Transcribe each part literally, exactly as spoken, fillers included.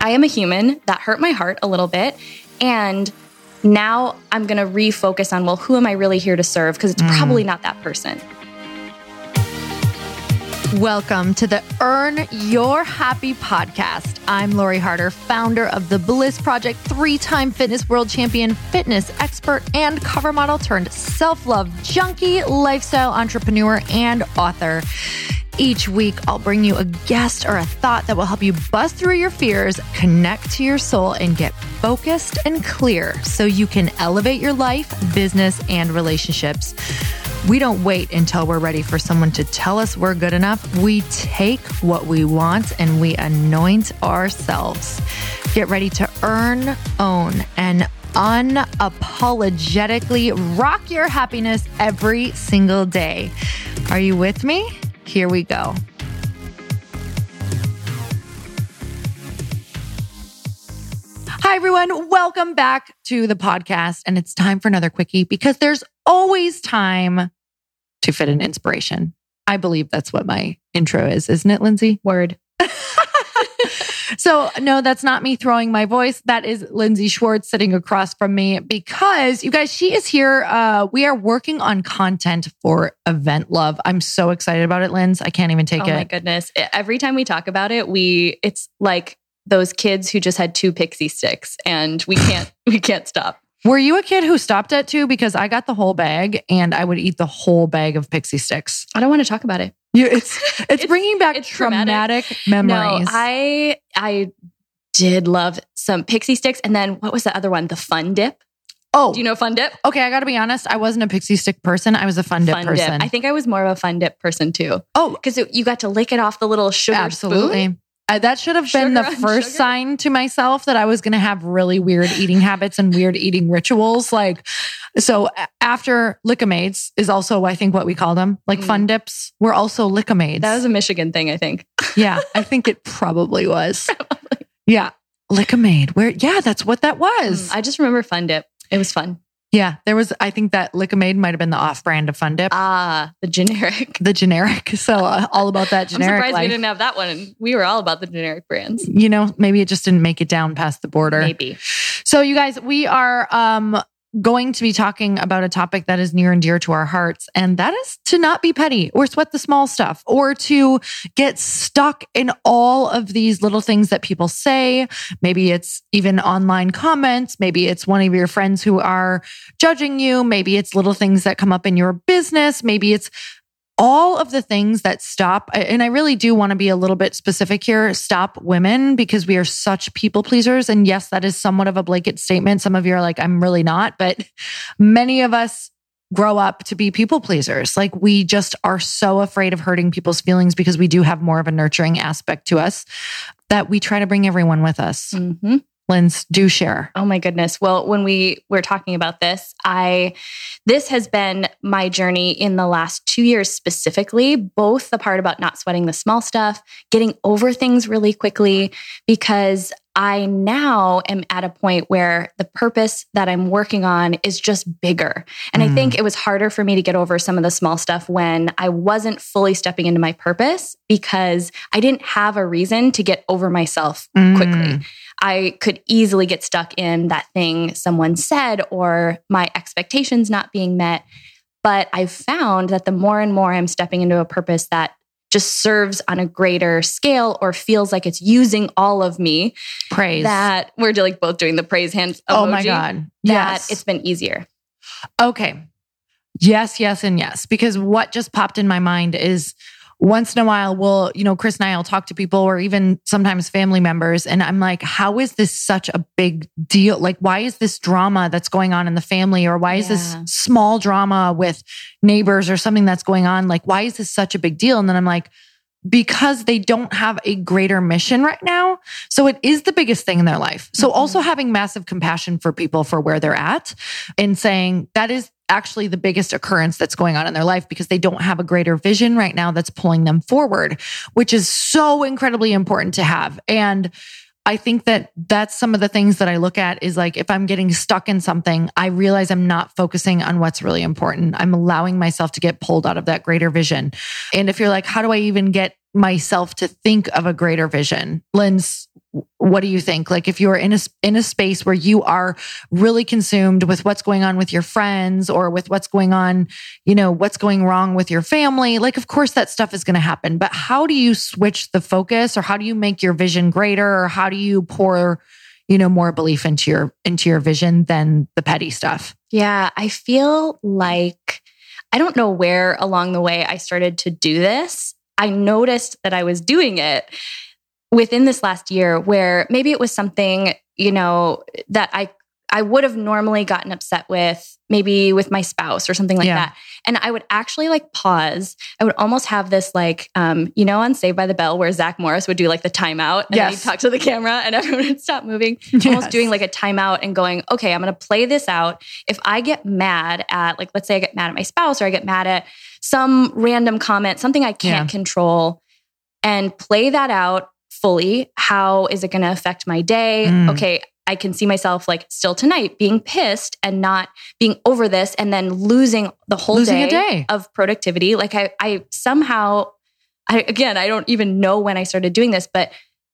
I am a human. That hurt my heart a little bit. And now I'm going to refocus on, well, who am I really here to serve? Because it's mm. probably not that person. Welcome to the Earn Your Happy podcast. I'm Lori Harder, founder of The Bliss Project, three-time fitness world champion, fitness expert, and cover model turned self-love junkie, lifestyle entrepreneur, and author. Each week, I'll bring you a guest or a thought that will help you bust through your fears, connect to your soul, and get focused and clear so you can elevate your life, business, and relationships. We don't wait until we're ready for someone to tell us we're good enough. We take what we want and we anoint ourselves. Get ready to earn, own, and unapologetically rock your happiness every single day. Are you with me? Here we go. Hi, everyone. Welcome back to the podcast. And it's time for another quickie because there's always time to fit an inspiration. I believe that's what my intro is, isn't it, Lindsay? Word. So no, that's not me throwing my voice. That is Lindsay Schwartz sitting across from me because you guys, she is here. Uh, we are working on content for Event Love. I'm so excited about it, Linz. I can't even take oh it. Oh my goodness. Every time we talk about it, we, it's like those kids who just had two pixie sticks and we can't, we can't stop. Were you a kid who stopped at two? Because I got the whole bag and I would eat the whole bag of pixie sticks. I don't want to talk about it. You, it's, it's it's bringing back it's traumatic, traumatic memories. No, I I did love some pixie sticks, and then what was the other one? The Fun Dip. Oh, do you know Fun Dip? Okay, I got to be honest. I wasn't a pixie stick person. I was a Fun Dip Fun person. Dip. I think I was more of a Fun Dip person too. Oh, because you got to lick it off the little sugar absolutely. spoon. Uh, that should have been Sugar the on first sugar. sign to myself that I was going to have really weird eating habits and weird eating rituals. Like, so after Lickamades is also, I think, what we call them, like mm. Fun Dips. We're also Lickamades. That was a Michigan thing, I think. Yeah, I think it probably was. Probably. Yeah, Lickamade. Where? Yeah, that's what that was. Mm, I just remember Fun Dip. It was fun. Yeah, there was, I think that Lickamade might have been the off-brand of Fun Dip. Ah, the generic. The generic. So uh, all about that generic I'm surprised life. we didn't have that one. We were all about the generic brands. You know, maybe it just didn't make it down past the border. Maybe. So you guys, we are um, going to be talking about a topic that is near and dear to our hearts. And that is to not be petty or sweat the small stuff or to get stuck in all of these little things that people say. Maybe it's even online comments. Maybe it's one of your friends who are judging you. Maybe it's little things that come up in your business. Maybe it's all of the things that stop, and I really do want to be a little bit specific here, stop women because we are such people pleasers. And yes, that is somewhat of a blanket statement. Some of you are like, I'm really not, but many of us grow up to be people pleasers. Like we just are so afraid of hurting people's feelings because we do have more of a nurturing aspect to us that we try to bring everyone with us. Mm-hmm. Linz, do share. Oh my goodness. Well, when we were talking about this, I, this has been my journey in the last two years specifically, both the part about not sweating the small stuff, getting over things really quickly, because I now am at a point where the purpose that I'm working on is just bigger. And mm. I think it was harder for me to get over some of the small stuff when I wasn't fully stepping into my purpose because I didn't have a reason to get over myself mm. quickly. I could easily get stuck in that thing someone said or my expectations not being met. But I've found that the more and more I'm stepping into a purpose that just serves on a greater scale or feels like it's using all of me. Praise. That we're like both doing the praise hand emoji. Oh my God. Yes. That it's been easier. Okay. Yes, yes, and yes. Because what just popped in my mind is once in a while, we'll, you know, Chris and I will talk to people or even sometimes family members. And I'm like, how is this such a big deal? Like, why is this drama that's going on in the family? Or why is Yeah. this small drama with neighbors or something that's going on? Like, why is this such a big deal? And then I'm like, because they don't have a greater mission right now. So it is the biggest thing in their life. So Mm-hmm. also having massive compassion for people for where they're at and saying that is actually the biggest occurrence that's going on in their life because they don't have a greater vision right now that's pulling them forward, which is so incredibly important to have. And I think that that's some of the things that I look at is like, if I'm getting stuck in something, I realize I'm not focusing on what's really important. I'm allowing myself to get pulled out of that greater vision. And if you're like, how do I even get myself to think of a greater vision? Linz, what do you think? Like if you're in a, in a space where you are really consumed with what's going on with your friends or with what's going on, you know, what's going wrong with your family, like, of course that stuff is going to happen, but how do you switch the focus, or how do you make your vision greater, or how do you pour, you know, more belief into your, into your vision than the petty stuff? Yeah. I feel like, I don't know where along the way I started to do this. I noticed that I was doing it within this last year, where maybe it was something, you know, that I I would have normally gotten upset with, maybe with my spouse or something like yeah. that. And I would actually like pause. I would almost have this like, um, you know, on Saved by the Bell where Zach Morris would do like the timeout and yes. then he'd talk to the camera and everyone would stop moving. Yes. Almost doing like a timeout and going, okay, I'm going to play this out. If I get mad at, like, let's say I get mad at my spouse, or I get mad at some random comment, something I can't yeah. control, and play that out fully. How is it going to affect my day? Mm. Okay. I can see myself like still tonight being pissed and not being over this, and then losing the whole losing day, a day of productivity. Like I, I somehow, I, again, I don't even know when I started doing this, but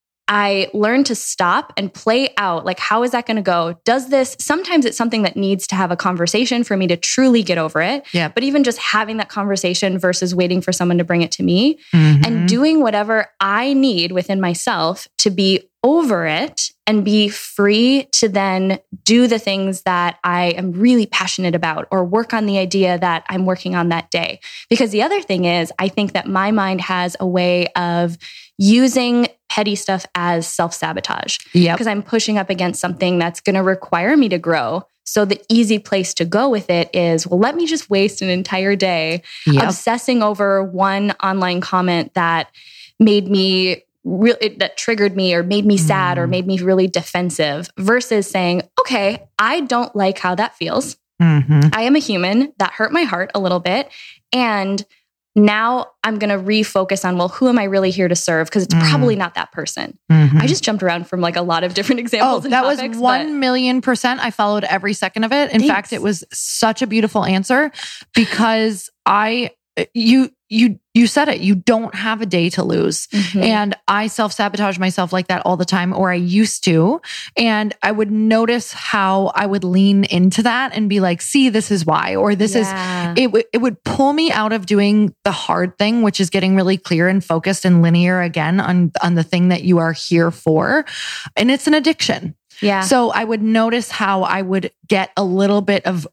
I learned to stop and play out. Like, how is that going to go? Does this, sometimes it's something that needs to have a conversation for me to truly get over it. Yeah. But even just having that conversation versus waiting for someone to bring it to me, mm-hmm. and doing whatever I need within myself to be over it and be free to then do the things that I am really passionate about, or work on the idea that I'm working on that day. Because the other thing is, I think that my mind has a way of using petty stuff as self-sabotage. Yep. Because I'm pushing up against something that's going to require me to grow. So the easy place to go with it is, well, let me just waste an entire day yep. obsessing over one online comment that made me real, it, that triggered me or made me sad mm. or made me really defensive, versus saying, okay, I don't like how that feels. Mm-hmm. I am a human. That hurt my heart a little bit. And now I'm going to refocus on, well, who am I really here to serve? Because it's mm. probably not that person. Mm-hmm. I just jumped around from like a lot of different examples. Oh, and that topics, was one million percent. I followed every second of it. In Thanks. fact, it was such a beautiful answer, because I, you, you, you said it, you don't have a day to lose. Mm-hmm. And I self-sabotage myself like that all the time, or I used to. And I would notice how I would lean into that and be like, see, this is why, or this yeah. is, it, w- it would pull me out of doing the hard thing, which is getting really clear and focused and linear again on, on the thing that you are here for. And it's an addiction. Yeah. So I would notice how I would get a little bit of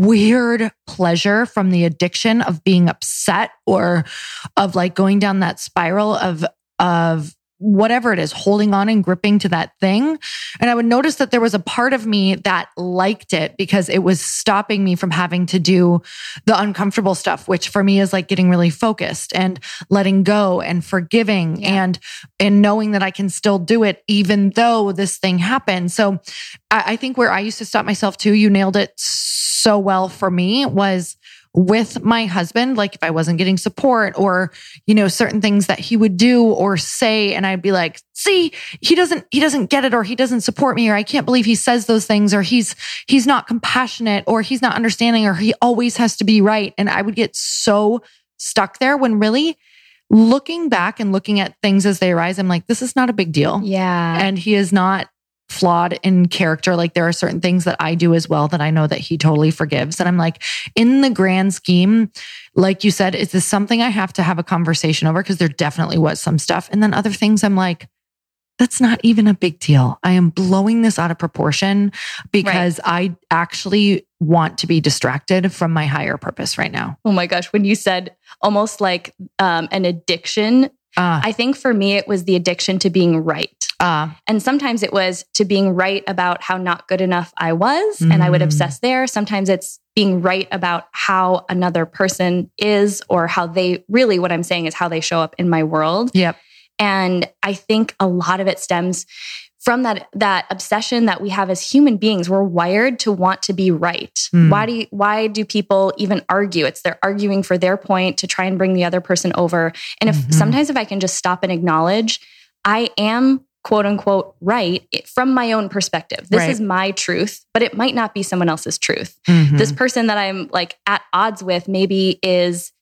weird pleasure from the addiction of being upset, or of like going down that spiral of, of whatever it is, holding on and gripping to that thing. And I would notice that there was a part of me that liked it because it was stopping me from having to do the uncomfortable stuff, which for me is like getting really focused and letting go and forgiving yeah. and, and knowing that I can still do it even though this thing happened. So I, I think where I used to stop myself too, you nailed it so well for me, was with my husband. Like if I wasn't getting support, or, you know, certain things that he would do or say, and I'd be like, see, he doesn't, he doesn't get it, or he doesn't support me, or I can't believe he says those things, or he's, he's not compassionate, or he's not understanding, or he always has to be right. And I would get so stuck there, when really looking back and looking at things as they arise, I'm like, this is not a big deal. Yeah. And he is not flawed in character. Like there are certain things that I do as well that I know that he totally forgives. And I'm like, in the grand scheme, like you said, is this something I have to have a conversation over? Because there definitely was some stuff. And then other things I'm like, that's not even a big deal. I am blowing this out of proportion because right. I actually want to be distracted from my higher purpose right now. Oh my gosh. When you said almost like um, an addiction, uh, I think for me, it was the addiction to being right. Uh, and sometimes it was to being right about how not good enough I was, mm. and I would obsess there. Sometimes it's being right about how another person is, or how they really, what I'm saying is how they show up in my world. Yep. And I think a lot of it stems from that, that obsession that we have as human beings. We're wired to want to be right. Mm. Why do you, why do people even argue? It's they're arguing for their point to try and bring the other person over. And if mm-hmm. sometimes if I can just stop and acknowledge, I am quote unquote right from my own perspective. This right. is my truth, but it might not be someone else's truth. Mm-hmm. This person that I'm like at odds with maybe is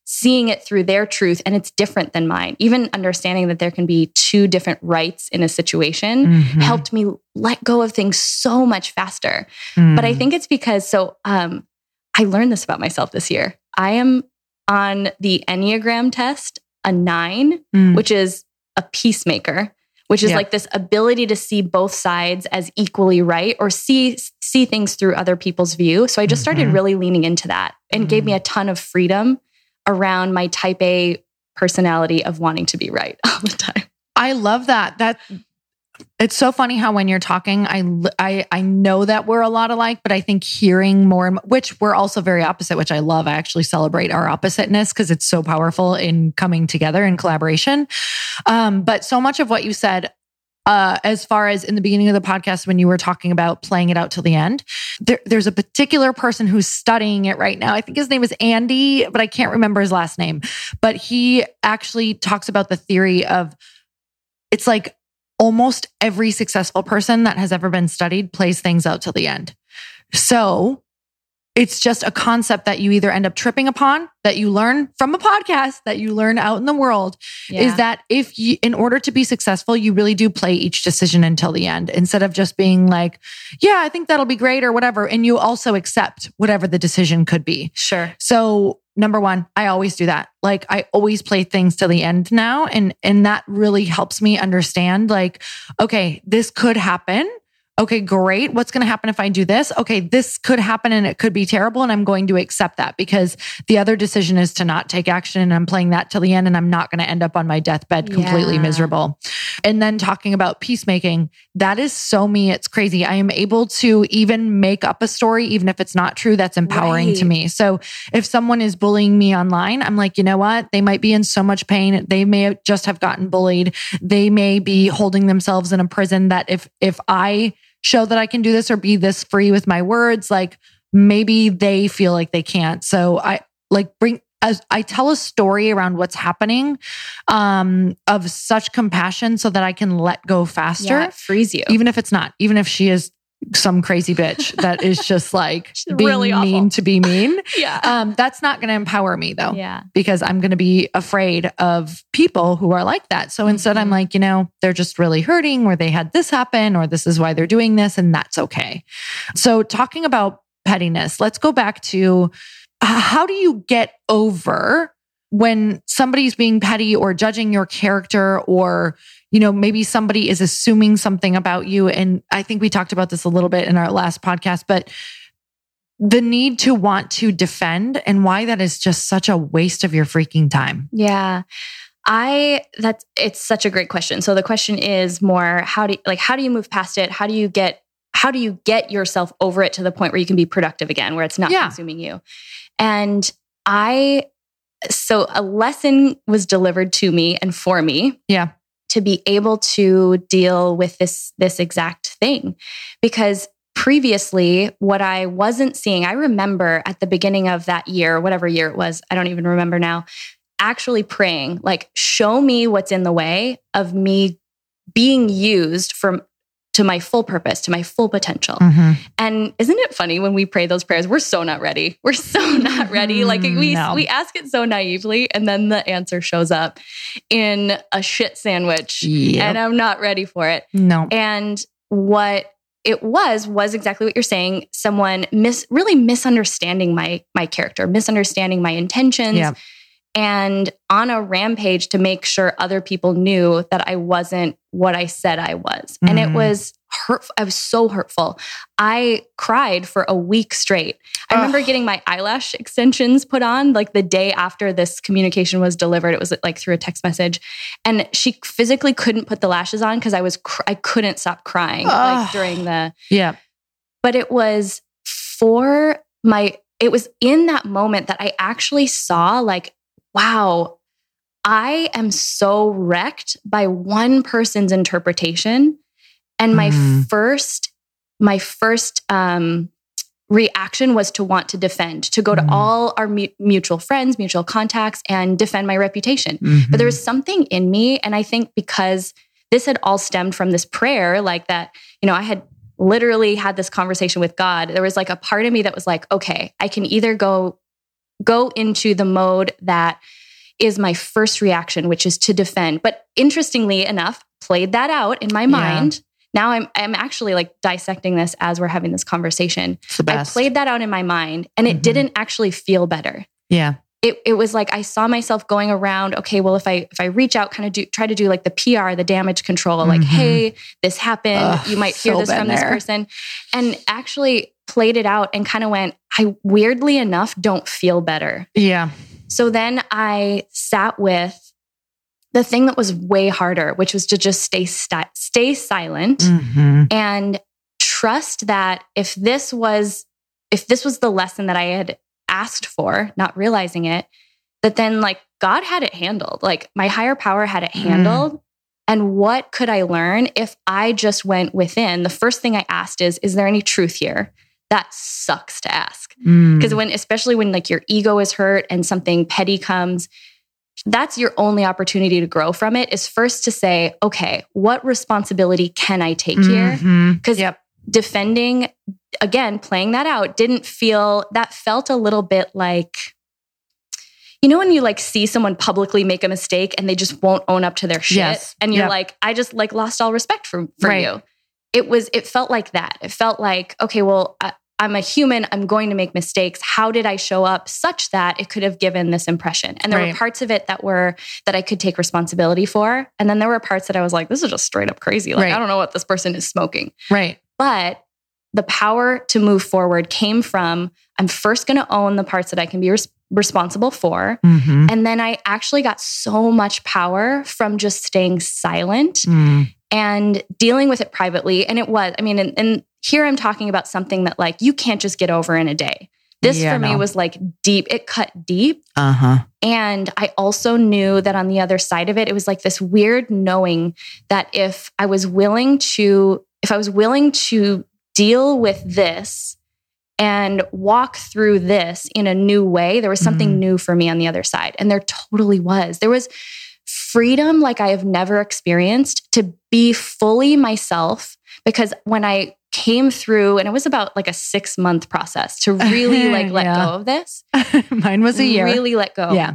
seeing it through their truth and it's different than mine. Even understanding that there can be two different rights in a situation mm-hmm. helped me let go of things so much faster. Mm. But I think it's because, so um, I learned this about myself this year. I am on the Enneagram test, a nine, mm. which is a peacemaker, which is yeah. like this ability to see both sides as equally right or see see things through other people's view. So I just started mm-hmm. really leaning into that and mm. gave me a ton of freedom around my type A personality of wanting to be right all the time. I love that. That it's so funny how when you're talking, I, I, I know that we're a lot alike, but I think hearing more, which we're also very opposite, which I love. I actually celebrate our oppositeness because it's so powerful in coming together in collaboration. Um, but so much of what you said, Uh, as far as in the beginning of the podcast, when you were talking about playing it out till the end, there, there's a particular person who's studying it right now. I think his name is Andy, but I can't remember his last name. But he actually talks about the theory of it's like almost every successful person that has ever been studied plays things out till the end. So it's just a concept that you either end up tripping upon, that you learn from a podcast, that you learn out in the world, yeah. is that if you, in order to be successful, you really do play each decision until the end, instead of just being like, yeah, I think that'll be great or whatever. And you also accept whatever the decision could be. Sure. So number one, I always do that. Like I always play things to the end now. And, and that really helps me understand like, okay, this could happen. Okay, great. What's going to happen if I do this? Okay, this could happen and it could be terrible. And I'm going to accept that because the other decision is to not take action. And I'm playing that till the end and I'm not going to end up on my deathbed completely yeah. miserable. And then talking about peacemaking, that is so me. It's crazy. I am able to even make up a story, even if it's not true, that's empowering right. to me. So if someone is bullying me online, I'm like, you know what? They might be in so much pain. They may have just have gotten bullied. They may be holding themselves in a prison that if, if I show that I can do this or be this free with my words, like maybe they feel like they can't. So I like bring, as I tell a story around what's happening, um, of such compassion so that I can let go faster. Yeah, it frees you. Even if it's not, even if she is some crazy bitch that is just like being really mean awful. to be mean. yeah. Um, that's not going to empower me though. Yeah. Because I'm going to be afraid of people who are like that. So instead mm-hmm. I'm like, you know, they're just really hurting or they had this happen or this is why they're doing this and that's okay. So talking about pettiness, let's go back to how do you get over when somebody's being petty or judging your character or, you know, maybe somebody is assuming something about you. And I think we talked about this a little bit in our last podcast, but the need to want to defend and why that is just such a waste of your freaking time. Yeah. I, that's, it's such a great question. So the question is more, how do you, like, how do you move past it? How do you get, how do you get yourself over it to the point where you can be productive again, where it's not yeah. consuming you? And I, so a lesson was delivered to me and for me. Yeah. To be able to deal with this, this exact thing. Because previously, what I wasn't seeing, I remember at the beginning of that year, whatever year it was, I don't even remember now, actually praying, like, show me what's in the way of me being used for to my full purpose, to my full potential. Mm-hmm. And isn't it funny when we pray those prayers, we're so not ready. We're so not ready. Like we, no. we ask it so naively and then the answer shows up in a shit sandwich yep. and I'm not ready for it. No. And what it was, was exactly what you're saying. Someone mis really misunderstanding my, my character, misunderstanding my intentions. Yep. And on a rampage to make sure other people knew that I wasn't what I said I was. Mm. And it was hurtful. I was so hurtful. I cried for a week straight. I Ugh. remember getting my eyelash extensions put on like the day after this communication was delivered. It was like through a text message. And she physically couldn't put the lashes on because I was, cr- I couldn't stop crying Ugh. like during the, yeah. But it was for my, it was in that moment that I actually saw like, wow, I am so wrecked by one person's interpretation. And my mm. first, my first um, reaction was to want to defend, to go to mm. all our mu- mutual friends, mutual contacts, and defend my reputation. Mm-hmm. But there was something in me. And I think because this had all stemmed from this prayer, like that, you know, I had literally had this conversation with God. There was like a part of me that was like, okay, I can either go go into the mode that is my first reaction, which is to defend. But interestingly enough, played that out in my mind. Yeah. Now I'm I'm actually like dissecting this as we're having this conversation. It's the best. I played that out in my mind and it mm-hmm. didn't actually feel better. Yeah. It it was like I saw myself going around, okay, well, if I if I reach out, kind of do try to do like the P R, the damage control, like, mm-hmm. hey, this happened. Ugh, you might hear so this from there. This person. And actually played it out and kind of went, I weirdly enough don't feel better. Yeah. So then I sat with the thing that was way harder, which was to just stay st- stay silent mm-hmm. and trust that if this was if this was the lesson that I had asked for, not realizing it, that then like God had it handled. Like my higher power had it handled. Mm. And what could I learn if I just went within? The first thing I asked is, is there any truth here? That sucks to ask. Because mm. when, especially when like your ego is hurt and something petty comes, that's your only opportunity to grow from it is first to say, okay, what responsibility can I take mm-hmm. here? Because yep. defending, again, playing that out didn't feel, that felt a little bit like, you know, when you like see someone publicly make a mistake and they just won't own up to their shit. Yes. And you're yep. like, I just like lost all respect for, for right. you. It was, it felt like that. It felt like, okay, well, I, I'm a human. I'm going to make mistakes. How did I show up such that it could have given this impression? And there right. were parts of it that were, that I could take responsibility for. And then there were parts that I was like, this is just straight up crazy. Like, right. I don't know what this person is smoking. Right. But the power to move forward came from, I'm first going to own the parts that I can be res- responsible for. Mm-hmm. And then I actually got so much power from just staying silent mm. and dealing with it privately. And it was, I mean, and, and here I'm talking about something that like, you can't just get over in a day. This yeah, for no. me was like deep, it cut deep. Uh-huh. And I also knew that on the other side of it, it was like this weird knowing that if I was willing to, if I was willing to deal with this and walk through this in a new way, there was something mm. new for me on the other side. And there totally was. There was freedom like I have never experienced to be fully myself. Because when I came through, and it was about like a six month process to really like let yeah. go of this. Mine was a year. Really let go. Yeah.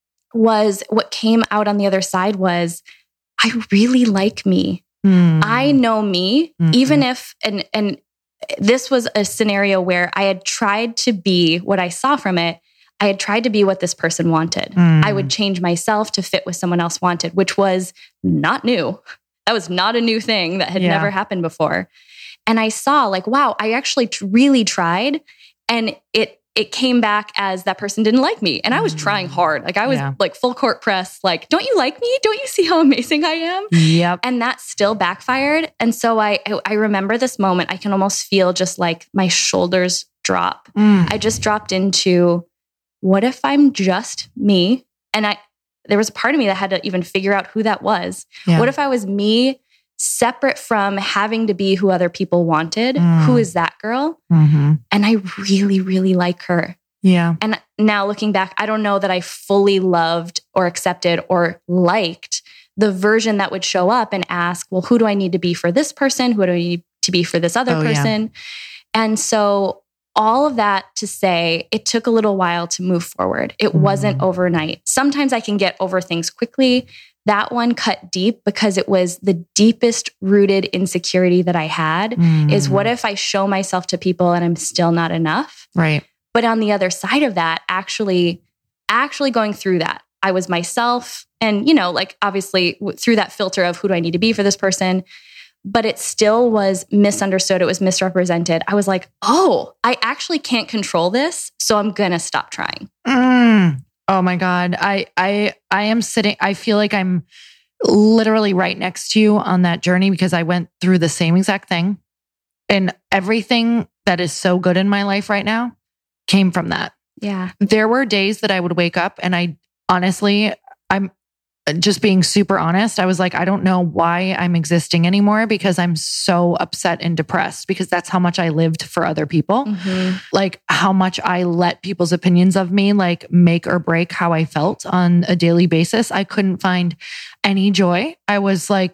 Was what came out on the other side was, I really like me. Mm. I know me, mm-hmm. even if, and, and this was a scenario where I had tried to be what I saw from it. I had tried to be what this person wanted. Mm. I would change myself to fit what someone else wanted, which was not new. That was not a new thing that had yeah. never happened before. And I saw like, wow, I actually t- really tried. And it it came back as that person didn't like me. And I was mm. trying hard. Like I was yeah. like full court press, like, don't you like me? Don't you see how amazing I am? Yep. And that still backfired. And so I I remember this moment. I can almost feel just like my shoulders drop. Mm. I just dropped into, what if I'm just me? And I there was a part of me that had to even figure out who that was. Yeah. What if I was me separate from having to be who other people wanted? Mm. Who is that girl? Mm-hmm. And I really, really like her. Yeah. And now looking back, I don't know that I fully loved or accepted or liked the version that would show up and ask, well, who do I need to be for this person? Who do I need to be for this other oh, person? Yeah. And so all of that to say, it took a little while to move forward. It mm. wasn't overnight. Sometimes I can get over things quickly. That one cut deep because it was the deepest rooted insecurity that I had mm. is what if I show myself to people and I'm still not enough? Right. But on the other side of that, actually, actually going through that, I was myself and, you know, like obviously through that filter of who do I need to be for this person? But it still was misunderstood. It was misrepresented. I was like, oh, I actually can't control this. So I'm going to stop trying. Mm. Oh my God. I, I, I am sitting, I feel like I'm literally right next to you on that journey because I went through the same exact thing. And everything that is so good in my life right now came from that. Yeah. There were days that I would wake up and I honestly, I'm, just being super honest, I was like, I don't know why I'm existing anymore because I'm so upset and depressed because that's how much I lived for other people. Mm-hmm. Like how much I let people's opinions of me like make or break how I felt on a daily basis. I couldn't find any joy. I was like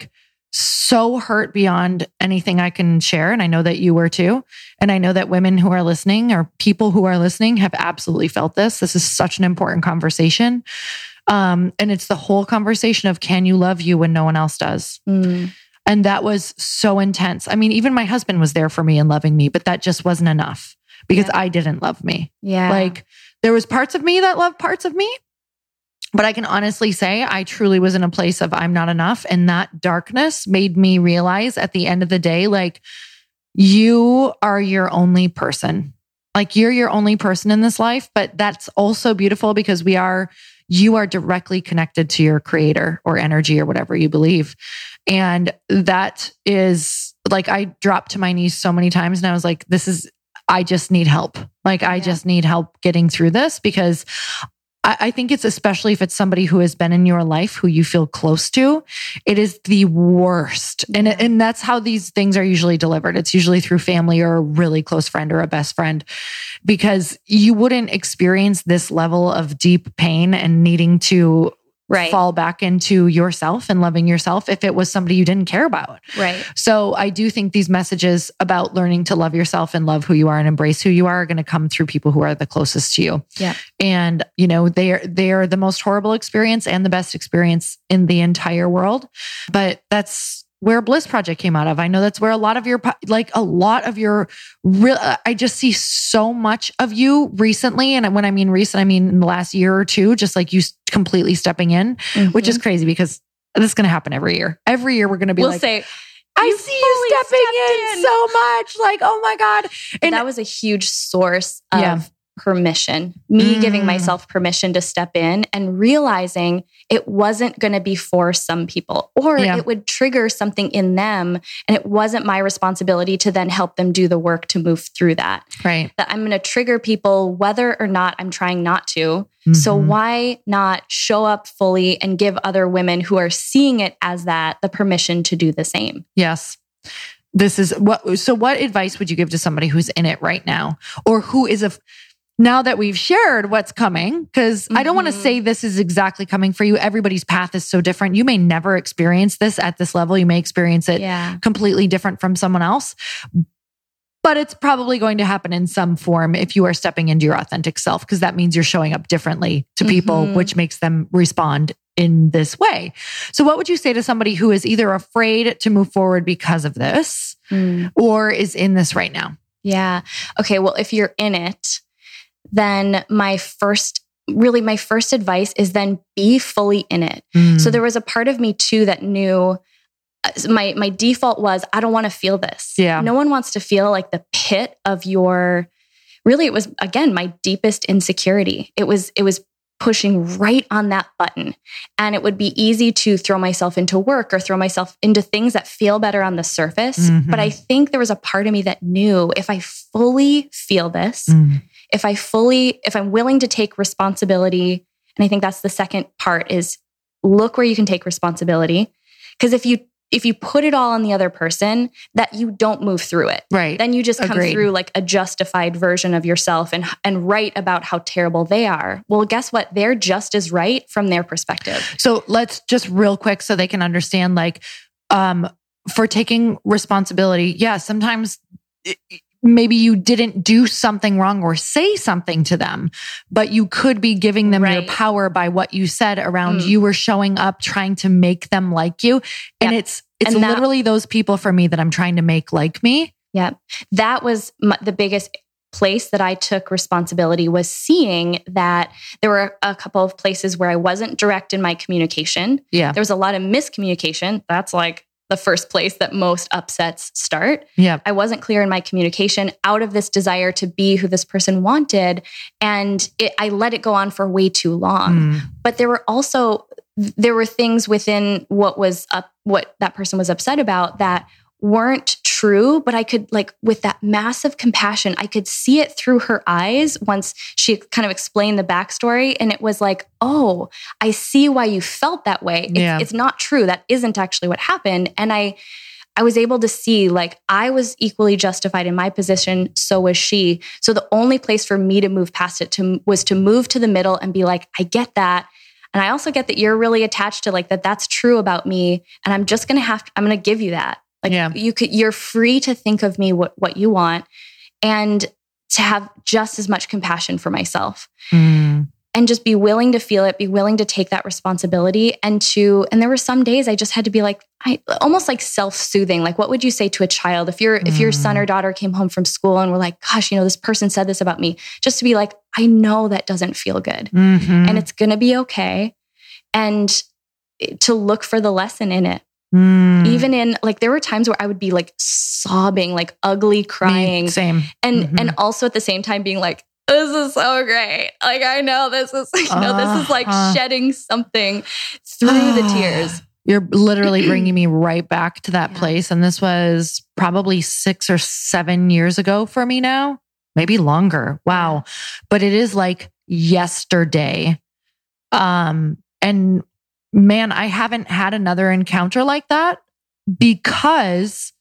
so hurt beyond anything I can share. And I know that you were too. And I know that women who are listening or people who are listening have absolutely felt this. This is such an important conversation. Um, and it's the whole conversation of, can you love you when no one else does? Mm. And that was so intense. I mean, even my husband was there for me and loving me, but that just wasn't enough because Yeah. I didn't love me. Yeah. Like there was parts of me that loved parts of me, but I can honestly say I truly was in a place of I'm not enough. And that darkness made me realize at the end of the day, like you are your only person. Like you're your only person in this life, but that's also beautiful because we are, you are directly connected to your creator or energy or whatever you believe. And that is like, I dropped to my knees so many times and I was like, this is, I just need help. Like, I Yeah. just need help getting through this because I, I think it's especially if it's somebody who has been in your life who you feel close to, it is the worst. And, Yeah. and that's how these things are usually delivered. It's usually through family or a really close friend or a best friend, because you wouldn't experience this level of deep pain and needing to Right. fall back into yourself and loving yourself if it was somebody you didn't care about. Right. So I do think these messages about learning to love yourself and love who you are and embrace who you are are going to come through people who are the closest to you. Yeah. And, you know, they are, they are the most horrible experience and the best experience in the entire world. But that's where Bliss Project came out of. I know that's where a lot of your, like a lot of your real, I just see so much of you recently. And when I mean recent, I mean in the last year or two, just like you completely stepping in, Mm-hmm. which is crazy because this is going to happen every year. Every year we're going to be We'll like, say, I "You see you fully stepping stepped in, in." so much. Like, oh my God. And that was a huge source of Yeah. permission, me Mm. giving myself permission to step in and realizing it wasn't going to be for some people or Yeah. it would trigger something in them. And it wasn't my responsibility to then help them do the work to move through that. right. That I'm going to trigger people whether or not I'm trying not to. So Mhm. why not show up fully and give other women who are seeing it as that the permission to do the same? Yes. This is what, so what advice would you give to somebody who's in it right now or who is a, now that we've shared what's coming, because I don't want to Mhm. say this is exactly coming for you. Everybody's path is so different. You may never experience this at this level. You may experience it Yeah. completely different from someone else, but it's probably going to happen in some form if you are stepping into your authentic self, because that means you're showing up differently to people, Mhm. which makes them respond in this way. So what would you say to somebody who is either afraid to move forward because of this Mm. or is in this right now? Yeah. Okay. Well, if you're in it, then my first, really my first advice is then be fully in it. Mm. So there was a part of me too that knew uh, my, my default was, I don't want to feel this. Yeah. No one wants to feel like the pit of your, really, it was, again, my deepest insecurity. It was, it was pushing right on that button. And it would be easy to throw myself into work or throw myself into things that feel better on the surface. Mhm. But I think there was a part of me that knew if I fully feel this, Mm. if I fully, if I'm willing to take responsibility, and I think that's the second part is look where you can take responsibility. Because if you, if you put it all on the other person, that you don't move through it. Right. Then you just come Agreed. through like a justified version of yourself and, and write about how terrible they are. Well, guess what? They're just as right from their perspective. So let's just real quick so they can understand, like, um, for taking responsibility. Yeah, sometimes it, maybe you didn't do something wrong or say something to them, but you could be giving them your Right. power by what you said around Mm. you were showing up, trying to make them like you. And Yep. it's, it's And that- literally those people for me that I'm trying to make like me. Yeah. That was my, the biggest place that I took responsibility was seeing that there were a couple of places where I wasn't direct in my communication. Yeah. There was a lot of miscommunication. That's like the first place that most upsets start. Yeah. I wasn't clear in my communication out of this desire to be who this person wanted. And it, I let it go on for way too long. Mm. But there were also, there were things within what was up, what that person was upset about that weren't true, but I could like with that massive compassion, I could see it through her eyes once she kind of explained the backstory. And it was like, oh, I see why you felt that way. It's, Yeah. it's not true. That isn't actually what happened. And I, I was able to see like I was equally justified in my position. So was she. So the only place for me to move past it to was to move to the middle and be like, I get that. And I also get that you're really attached to like that that's true about me. And I'm just going to have, to, I'm going to give you that. Like Yeah. you could, you're free to think of me what, what you want and to have just as much compassion for myself. Mm. And just be willing to feel it, be willing to take that responsibility and to, and there were some days I just had to be like, I almost like self-soothing. Like, what would you say to a child if your, mm. if your son or daughter came home from school and were like, gosh, you know, this person said this about me, just to be like, I know that doesn't feel good mm-hmm. and it's going to be okay. And to look for the lesson in it. Mm. Even in like, there were times where I would be like sobbing, like ugly crying. Me, same. And, mm-hmm. and also at the same time being like, this is so great. Like, I know this is, you know, uh, this is like uh, shedding something through uh, the tears. You're literally bringing me right back to that yeah. place. And this was probably six or seven years ago for me now, maybe longer. Wow. But it is like yesterday. Um, and man, I haven't had another encounter like that because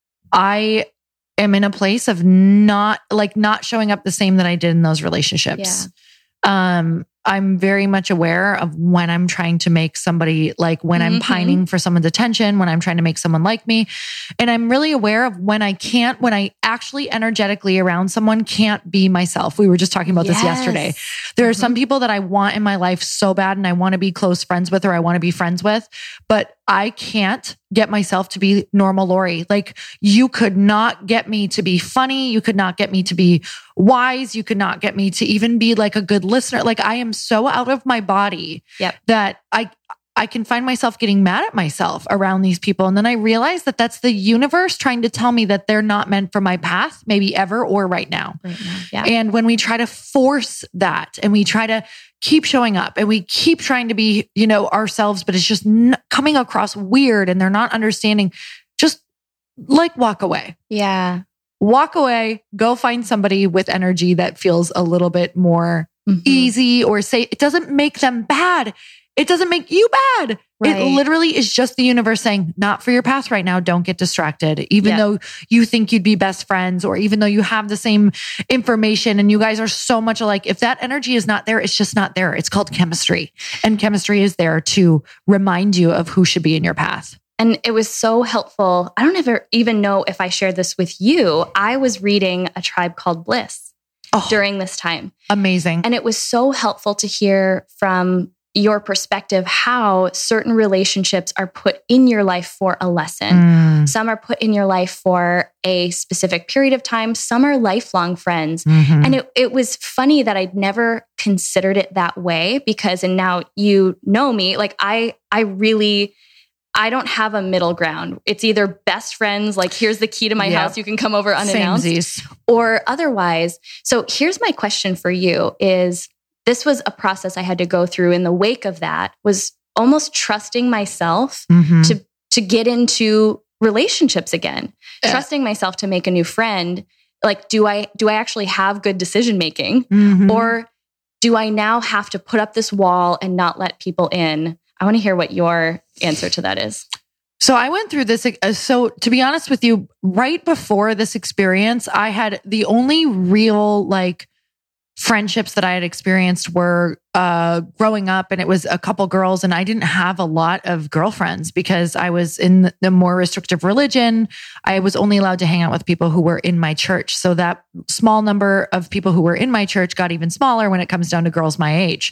I am in a place of not like not showing up the same that I did in those relationships. Yeah. Um, I'm very much aware of when I'm trying to make somebody like when mm-hmm. I'm pining for someone's attention, when I'm trying to make someone like me. And I'm really aware of when I can't, when I actually energetically around someone can't be myself. We were just talking about yes. this yesterday. There are mm-hmm. some people that I want in my life so bad and I want to be close friends with or I want to be friends with, but I can't get myself to be normal Lori. Like you could not get me to be funny. You could not get me to be wise. You could not get me to even be like a good listener. Like I am so out of my body yep. that I, I can find myself getting mad at myself around these people. And then I realize that that's the universe trying to tell me that they're not meant for my path, maybe ever or right now. Right now. Yeah. And when we try to force that and we try to keep showing up and we keep trying to be, you know, ourselves, but it's just n- coming across weird and they're not understanding, just like walk away. Yeah. Walk away, go find somebody with energy that feels a little bit more mm-hmm. easy or say it doesn't make them bad. It doesn't make you bad. Right. It literally is just the universe saying, not for your path right now. Don't get distracted. Even yep. though you think you'd be best friends or even though you have the same information and you guys are so much alike, if that energy is not there, it's just not there. It's called chemistry. And chemistry is there to remind you of who should be in your path. And it was so helpful. I don't ever even know if I shared this with you. I was reading A Tribe Called Bliss oh, during this time. Amazing. And it was so helpful to hear from your perspective how certain relationships are put in your life for a lesson. Mm. Some are put in your life for a specific period of time. Some are lifelong friends. Mm-hmm. And it, it was funny that I'd never considered it that way because, and now you know me, like I, I really... I don't have a middle ground. It's either best friends, like here's the key to my yep. house, you can come over unannounced, Samesies. Or otherwise. So here's my question for you is, this was a process I had to go through in the wake of that, was almost trusting myself mm-hmm. to, to get into relationships again, yeah. trusting myself to make a new friend. Like, do I, do I actually have good decision making mm-hmm. or do I now have to put up this wall and not let people in? I want to hear what your answer to that is. So I went through this. Uh, so to be honest with you, right before this experience, I had the only real like friendships that I had experienced were uh, growing up, and it was a couple girls, and I didn't have a lot of girlfriends because I was in the more restrictive religion. I was only allowed to hang out with people who were in my church. So that small number of people who were in my church got even smaller when it comes down to girls my age.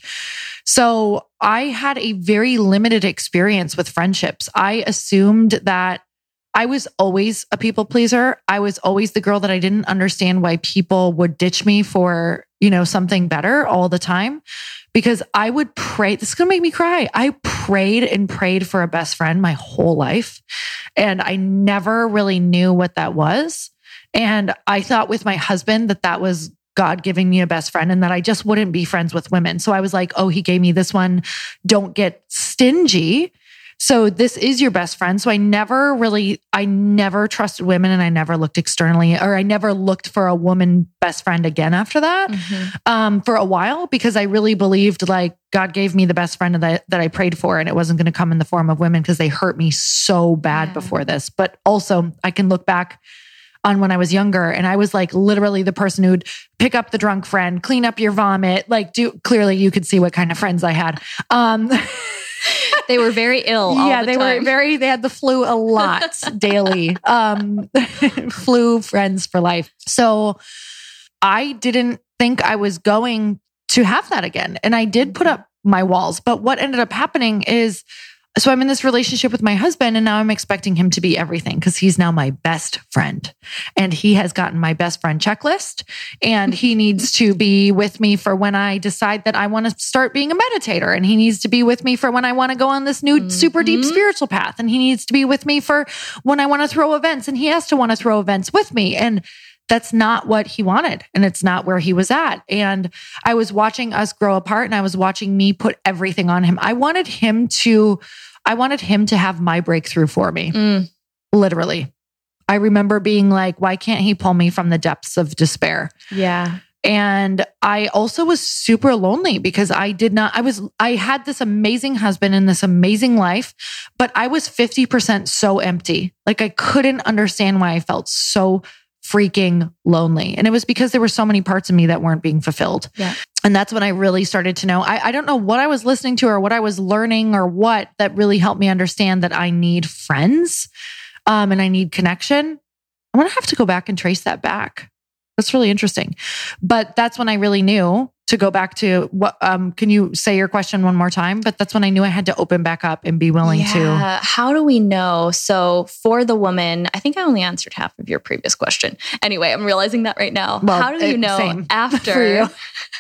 So I had a very limited experience with friendships. I assumed that I was always a people pleaser. I was always the girl that I didn't understand why people would ditch me for, you know, something better all the time, because I would pray. This is going to make me cry. I prayed and prayed for a best friend my whole life. And I never really knew what that was. And I thought with my husband that that was God giving me a best friend and that I just wouldn't be friends with women. So I was like, oh, he gave me this one. Don't get stingy. So this is your best friend. So I never really, I never trusted women and I never looked externally, or I never looked for a woman best friend again after that mm-hmm. um, for a while, because I really believed like God gave me the best friend that, that I prayed for, and it wasn't going to come in the form of women because they hurt me so bad yeah. before this. But also I can look back on when I was younger. And I was like literally the person who'd pick up the drunk friend, clean up your vomit, like do clearly you could see what kind of friends I had. Um, they were very ill. All yeah, the they time. were very, they had the flu a lot daily. Um, flu friends for life. So I didn't think I was going to have that again. And I did put up my walls. But what ended up happening is, so I'm in this relationship with my husband and now I'm expecting him to be everything because he's now my best friend and he has gotten my best friend checklist and he needs to be with me for when I decide that I want to start being a meditator and he needs to be with me for when I want to go on this new mm-hmm. super deep spiritual path and he needs to be with me for when I want to throw events and he has to want to throw events with me. And that's not what he wanted. And it's not where he was at. And I was watching us grow apart and I was watching me put everything on him. I wanted him to, I wanted him to have my breakthrough for me. Mm. Literally. I remember being like, why can't he pull me from the depths of despair? Yeah. And I also was super lonely because I did not, I was, I had this amazing husband and this amazing life, but I was fifty percent so empty. Like I couldn't understand why I felt so freaking lonely. And it was because there were so many parts of me that weren't being fulfilled. Yeah. And that's when I really started to know, I, I don't know what I was listening to or what I was learning or what that really helped me understand that I need friends um, and I need connection. I'm going to have to go back and trace that back. That's really interesting. But that's when I really knew to go back to what, um, can you say your question one more time? But that's when I knew I had to open back up and be willing yeah. to. How do we know? So for the woman, I think I only answered half of your previous question. Anyway, I'm realizing that right now. Well, how do you it, know same after, you.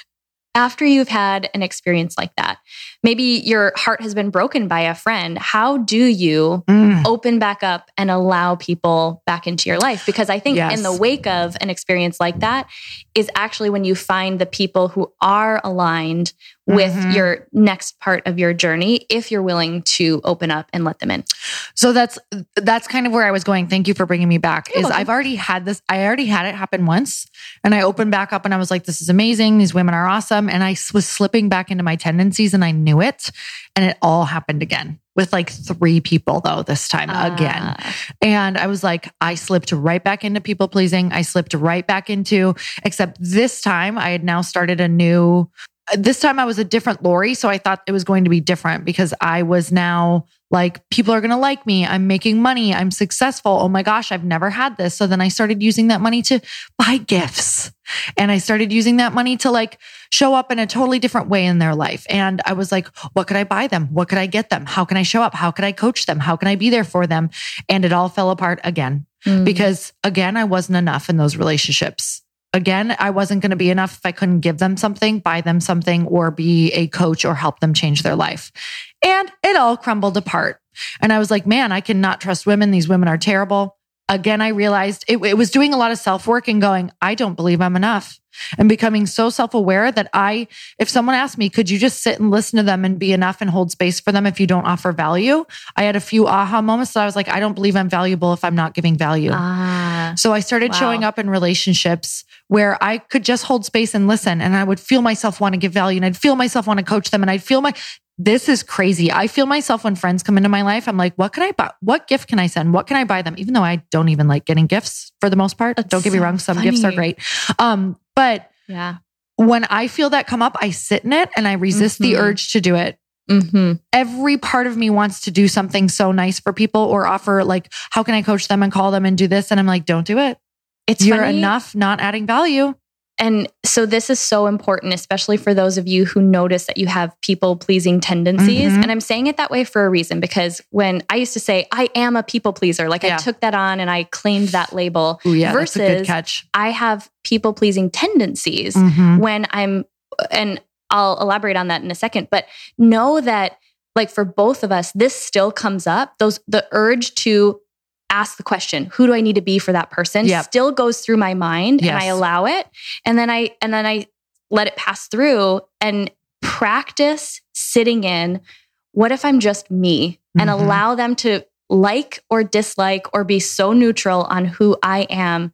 after you've had an experience like that? Maybe your heart has been broken by a friend. How do you mm. open back up and allow people back into your life? Because I think yes. in the wake of an experience like that is actually when you find the people who are aligned with mm-hmm. your next part of your journey, if you're willing to open up and let them in. So that's, that's kind of where I was going. Thank you for bringing me back. You're is welcome. I've already had this, I already had it happen once and I opened back up and I was like, this is amazing. These women are awesome. And I was slipping back into my tendencies and I knew it. And it all happened again with like three people though, this time uh. again. And I was like, I slipped right back into people pleasing. I slipped right back into, except this time I had now started a new, this time I was a different Lori. So I thought it was going to be different because I was now like, people are going to like me. I'm making money. I'm successful. Oh my gosh, I've never had this. So then I started using that money to buy gifts and I started using that money to like show up in a totally different way in their life. And I was like, what could I buy them? What could I get them? How can I show up? How can I coach them? How can I be there for them? And it all fell apart again mm. because again, I wasn't enough in those relationships. Again, I wasn't going to be enough if I couldn't give them something, buy them something, or be a coach or help them change their life. And it all crumbled apart. And I was like, man, I cannot trust women. These women are terrible. Again, I realized it, it was doing a lot of self-work and going, I don't believe I'm enough. And becoming so self-aware that I, if someone asked me, could you just sit and listen to them and be enough and hold space for them if you don't offer value? I had a few aha moments that I was like, I don't believe I'm valuable if I'm not giving value. Ah, so I started wow. showing up in relationships where I could just hold space and listen. And I would feel myself want to give value and I'd feel myself want to coach them. And I'd feel my, this is crazy. I feel myself when friends come into my life. I'm like, what can I buy? What gift can I send? What can I buy them? Even though I don't even like getting gifts for the most part. That's don't get me so wrong. Some funny. gifts are great. Um, but yeah, when I feel that come up, I sit in it and I resist mm-hmm. the urge to do it. Mm-hmm. Every part of me wants to do something so nice for people or offer like, how can I coach them and call them and do this? And I'm like, don't do it. It's You're funny. enough, not adding value. And so this is so important, especially for those of you who notice that you have people-pleasing tendencies. Mm-hmm. And I'm saying it that way for a reason, because when I used to say, I am a people pleaser, like yeah. I took that on and I claimed that label. Ooh, yeah, versus that's a good catch. I have people-pleasing tendencies mm-hmm. when I'm, and I'll elaborate on that in a second, but know that like for both of us, this still comes up. Those, the urge to ask the question, who do I need to be for that person? Yep. Still goes through my mind yes. and I allow it. And then I, and then I let it pass through and practice sitting in, what if I'm just me, and mm-hmm. allow them to like or dislike or be so neutral on who I am.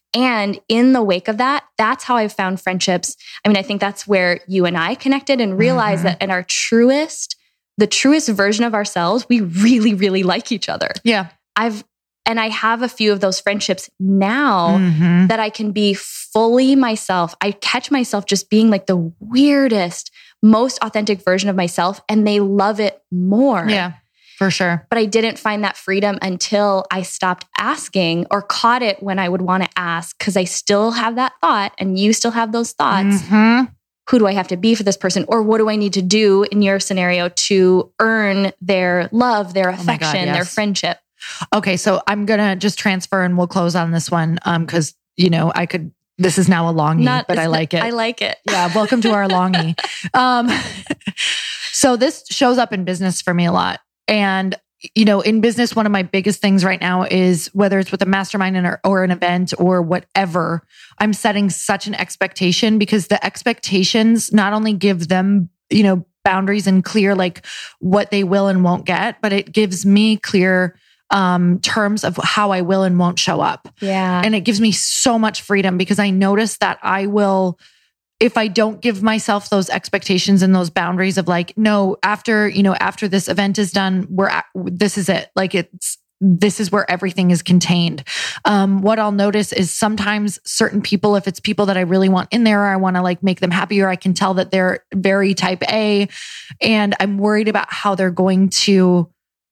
And in the wake of that, that's how I've found friendships. I mean, I think that's where you and I connected and realized mm-hmm. that in our truest, the truest version of ourselves, we really, really like each other. Yeah. I've, And I have a few of those friendships now Mhm. that I can be fully myself. I catch myself just being like the weirdest, most authentic version of myself, and they love it more. Yeah, for sure. But I didn't find that freedom until I stopped asking or caught it when I would want to ask, because I still have that thought and you still have those thoughts. Mhm. Who do I have to be for this person? Or what do I need to do in your scenario to earn their love, their my God, affection, their yes. friendship? Okay, so I'm going to just transfer and we'll close on this one um cuz you know, I could this is now a longie, Not- but I it's- like it. I like it. Yeah, welcome to our longie. Um, so this shows up in business for me a lot. And, you know, in business, one of my biggest things right now is whether it's with a mastermind or, or an event or whatever, I'm setting such an expectation because the expectations not only give them, you know, boundaries and clear like what they will and won't get, but it gives me clear um, terms of how I will and won't show up. Yeah. And it gives me so much freedom because I notice that I will, if I don't give myself those expectations and those boundaries of like, no, after, you know, after this event is done, we're at, this is it. Like it's, this is where everything is contained. Um, what I'll notice is sometimes certain people, if it's people that I really want in there, or I want to like make them happy, or I can tell that they're very type A and I'm worried about how they're going to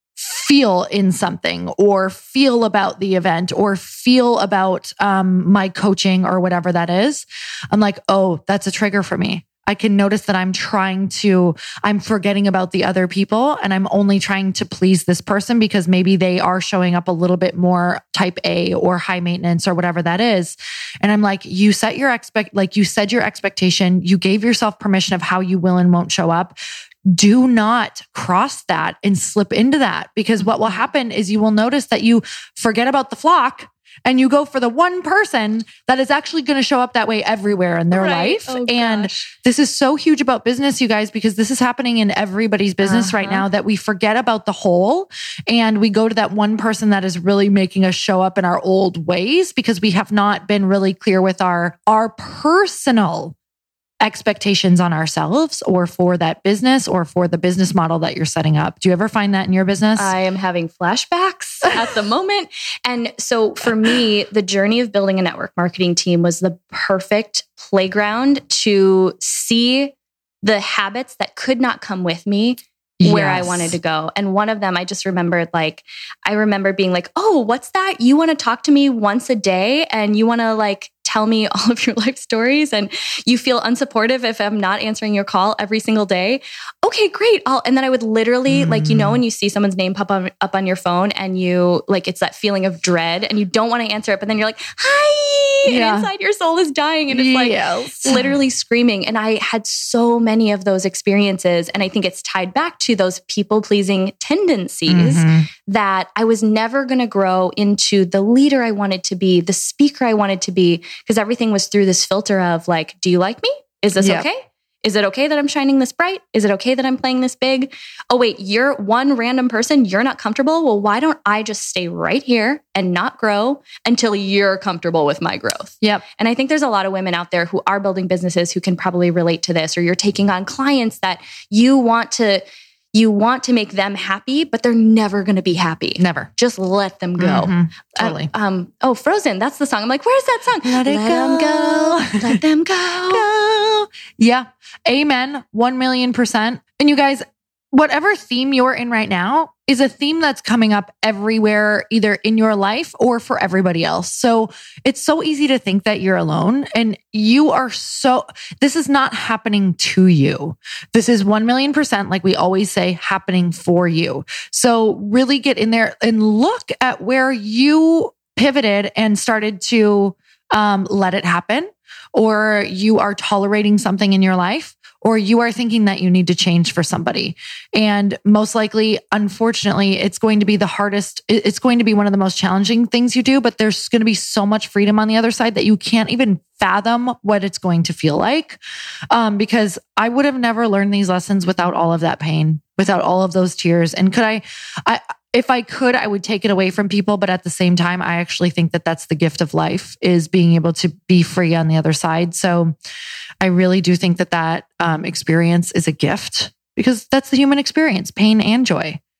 feel in something or feel about the event or feel about um, my coaching or whatever that is. I'm like, oh, that's a trigger for me. I can notice that I'm trying to, I'm forgetting about the other people and I'm only trying to please this person because maybe they are showing up a little bit more type A or high maintenance or whatever that is. And I'm like, you set your expect, like you said your expectation, you gave yourself permission of how you will and won't show up. Do not cross that and slip into that because what will happen is you will notice that you forget about the flock and you go for the one person that is actually going to show up that way everywhere in their Right. life. Oh, and gosh. this is so huge about business, you guys, because this is happening in everybody's business right Uh-huh. now that we forget about the whole and we go to that one person that is really making us show up in our old ways because we have not been really clear with our, our personal expectations on ourselves or for that business or for the business model that you're setting up. Do you ever find that in your business? I am having flashbacks at the moment. And so for me, the journey of building a network marketing team was the perfect playground to see the habits that could not come with me where I Yes. wanted to go. And one of them, I just remembered like, I remember being like, oh, what's that? You want to talk to me once a day and you want to like tell me all of your life stories and you feel unsupportive if I'm not answering your call every single day. Okay, great. I'll, and then I would literally Mm. like, you know, when you see someone's name pop on, up on your phone and you like, it's that feeling of dread and you don't want to answer it, but then you're like, hi, Yeah. and inside your soul is dying. And it's like Yes. literally screaming. And I had so many of those experiences. And I think it's tied back to those people pleasing tendencies Mhm. that I was never going to grow into the leader I wanted to be, the speaker I wanted to be, because everything was through this filter of like, do you like me? Is this Yep. okay? Is it okay that I'm shining this bright? Is it okay that I'm playing this big? Oh, wait, you're one random person. You're not comfortable. Well, why don't I just stay right here and not grow until you're comfortable with my growth? Yep. And I think there's a lot of women out there who are building businesses who can probably relate to this, or you're taking on clients that you want to, you want to make them happy, but they're never going to be happy. Never. Just let them go. Mhm. Totally. Uh, um, oh, Frozen. That's the song. I'm like, where's that song? Let it them go. go. Let them go. Go. Yeah. Amen. One million percent. And you guys, whatever theme you're in right now is a theme that's coming up everywhere, either in your life or for everybody else. So it's so easy to think that you're alone and you are so, this is not happening to you. This is one million percent, like we always say, happening for you. So really get in there and look at where you pivoted and started to um, let it happen, or you are tolerating something in your life, or you are thinking that you need to change for somebody. And most likely, unfortunately, it's going to be the hardest. It's going to be one of the most challenging things you do, but there's going to be so much freedom on the other side that you can't even fathom what it's going to feel like. Um, because I would have never learned these lessons without all of that pain, without all of those tears. And could I, I, if I could, I would take it away from people. But at the same time, I actually think that that's the gift of life, is being able to be free on the other side. So I really do think that that um, experience is a gift, because that's the human experience, pain and joy.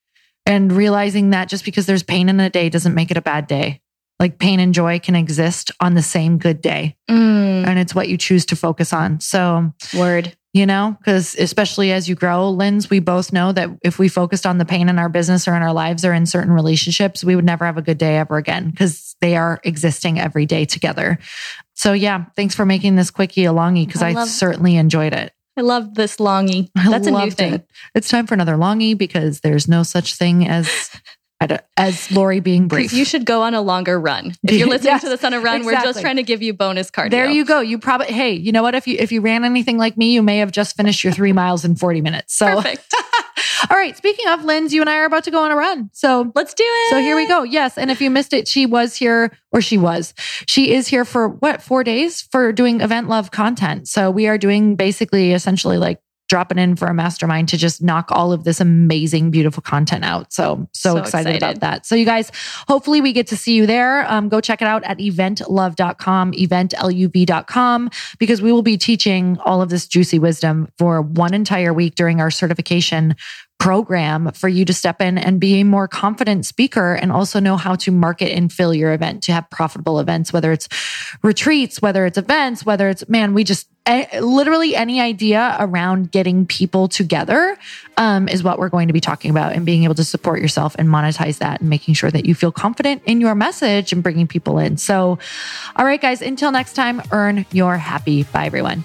And realizing that just because there's pain in a day doesn't make it a bad day. Like pain and joy can exist on the same good day. Mm. And it's what you choose to focus on. So, word. You know, because especially as you grow, Linz, we both know that if we focused on the pain in our business or in our lives or in certain relationships, we would never have a good day ever again because they are existing every day together. So yeah, thanks for making this quickie a longie because I, I certainly enjoyed it. I love this longie. That's a new thing. It. It's time for another longie because there's no such thing as as Lori being brief. You should go on a longer run. If you're listening yes, to this on a run, exactly. We're just trying to give you bonus cardio. There you go. You probably, hey, you know what? If you if you ran anything like me, you may have just finished your three miles in forty minutes. So perfect. All right. Speaking of, Linz, you and I are about to go on a run. So let's do it. So here we go. Yes. And if you missed it, she was here, or she was, she is here for what, four days for doing Event Love content. So we are doing basically essentially like dropping in for a mastermind to just knock all of this amazing, beautiful content out. So, so, so excited, excited about that. So you guys, hopefully we get to see you there. Um, go check it out at event love dot com, event love dot com, because we will be teaching all of this juicy wisdom for one entire week during our certification program for you to step in and be a more confident speaker and also know how to market and fill your event to have profitable events, whether it's retreats, whether it's events, whether it's, man, we just eh, literally any idea around getting people together um, is what we're going to be talking about, and being able to support yourself and monetize that and making sure that you feel confident in your message and bringing people in. So, all right, guys, until next time, earn your happy. Bye, everyone.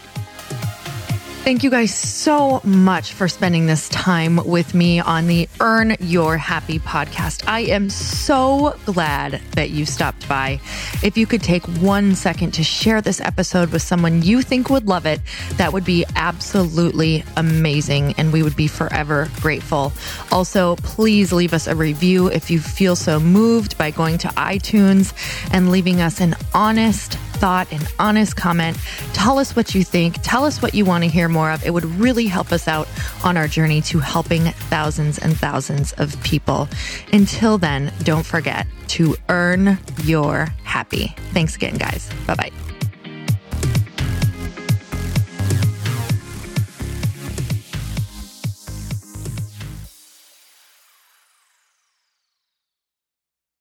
Thank you guys so much for spending this time with me on the Earn Your Happy podcast. I am so glad that you stopped by. If you could take one second to share this episode with someone you think would love it, that would be absolutely amazing, and we would be forever grateful. Also, please leave us a review if you feel so moved by going to iTunes and leaving us an honest thought, an honest comment. Tell us what you think. Tell us what you want to hear more of. It would really help us out on our journey to helping thousands and thousands of people. Until then, don't forget to earn your happy. Thanks again, guys. Bye-bye.